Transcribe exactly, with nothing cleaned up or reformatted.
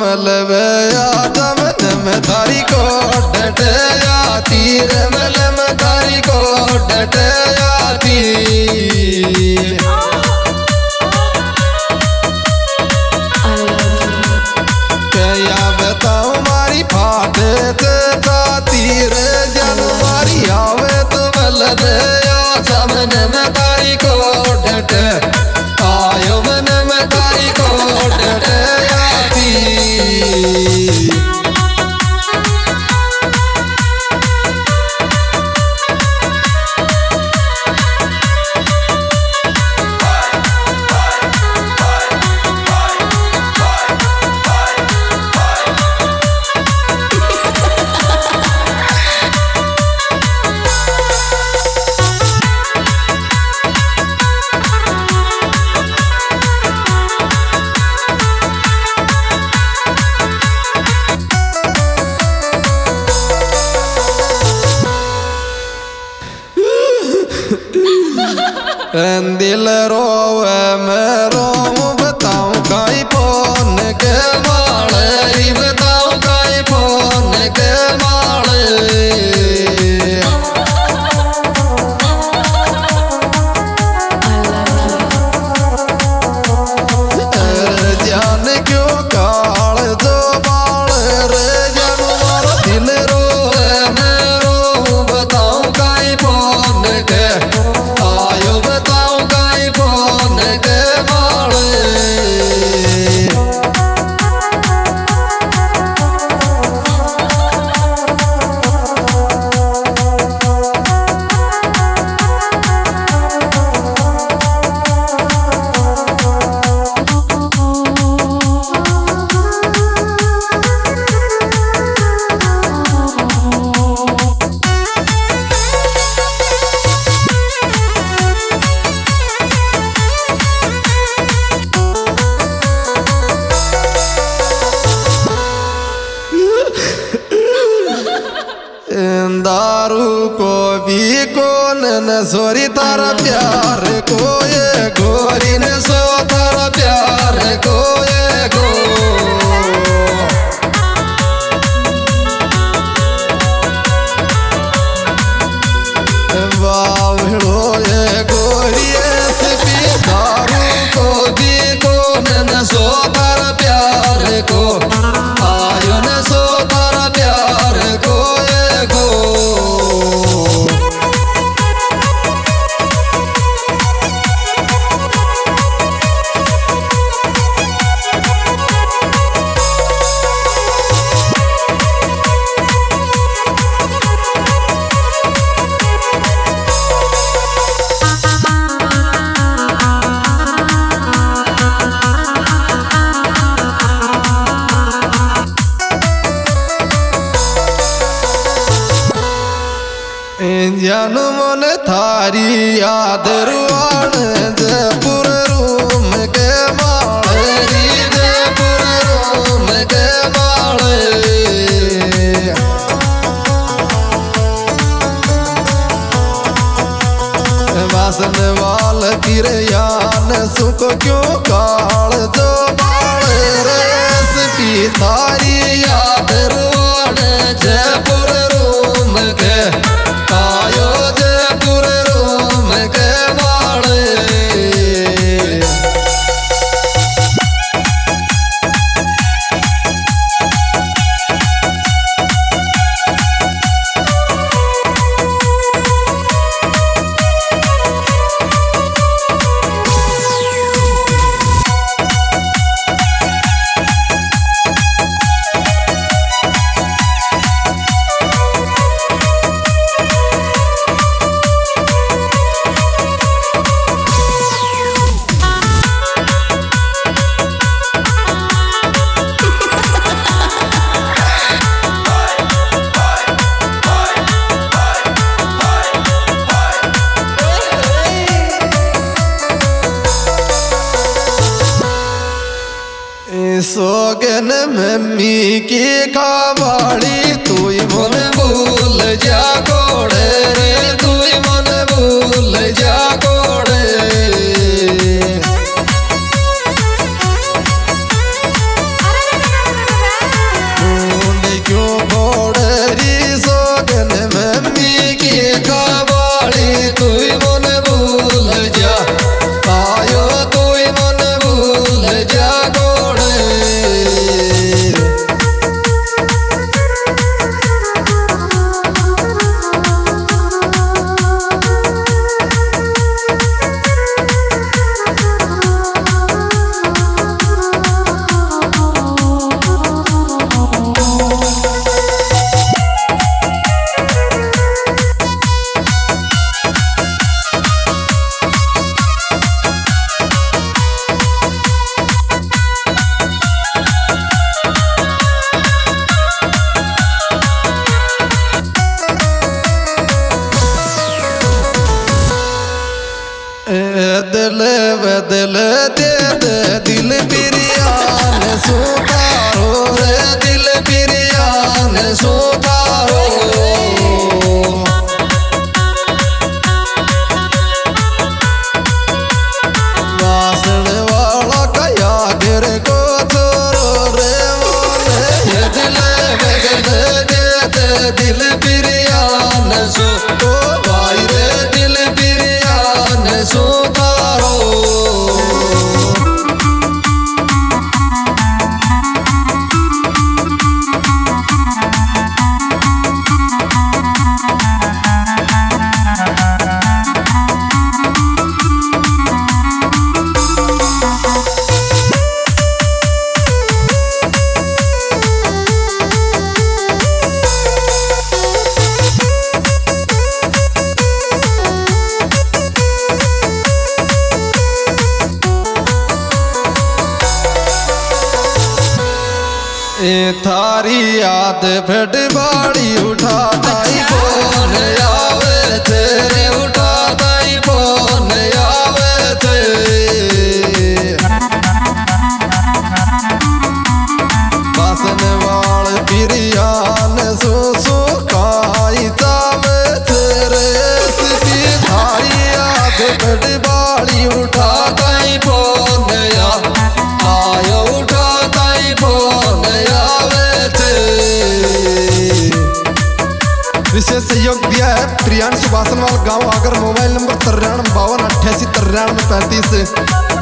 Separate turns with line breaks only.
मलवे आदमन में थारी को डटे आती रे मलम थारी को डटे आती क्या बताऊं मारी फाटे ते जाती रे जन मारी आवे तो मल दे आदमन में थारी को डटे आयो मन में थारी को डटे दिल रोवे मैं रोऊं बताऊं काई फोन के माले बताऊं काई फोन के माले जान क्यों काल दो बाल रे जान मारो दिल रोवे मैं रोऊं बताऊं काई फोन के आयो बताऊं काई फोन के माले दारू को भी कौन न सोरी तारा प्यार को ये गोरी न सो तारा प्यार को ये गो बावड़ो ये गोरी ऐसे भी दारू को भी कौन न सो तारा प्यार को आयो न सो तारा प्यार को जानू मन थारी याद रुआन जयपुर रूम के माले जयपुर रूम के माले वासन वाल तिर यान सुख क्यों काल जो बाले रेस की थारी याद रुआन जयपुर रूम के आयो जयपुर रूम के माले सोगन मम्मी की कावाड़ी तू मन भूल जा गोड़े रे तू मन भूल जा गोड़े सुधारो वासण वाला कया गिर को छोरो रे मोने ये दिल में गए दिल बिरियान सो ओ भाई रे दिल बिरियान सुधारो ए थारी याद फिट बाड़ी उठा दाई फोन आवे तेरे उठा दाई फोन आवे थे बासन वाल पिरियान सो सो काई तावे तेरे इसकी थारी याद फिट बाड़ी उठा दाई फोन आयो उठा दाई फोन विशेष सहयोग दिया है प्रियांश बासनवाल गांव आगर मोबाइल नंबर तिरानवे बावन अट्ठासी तिरानवे पैंतीस।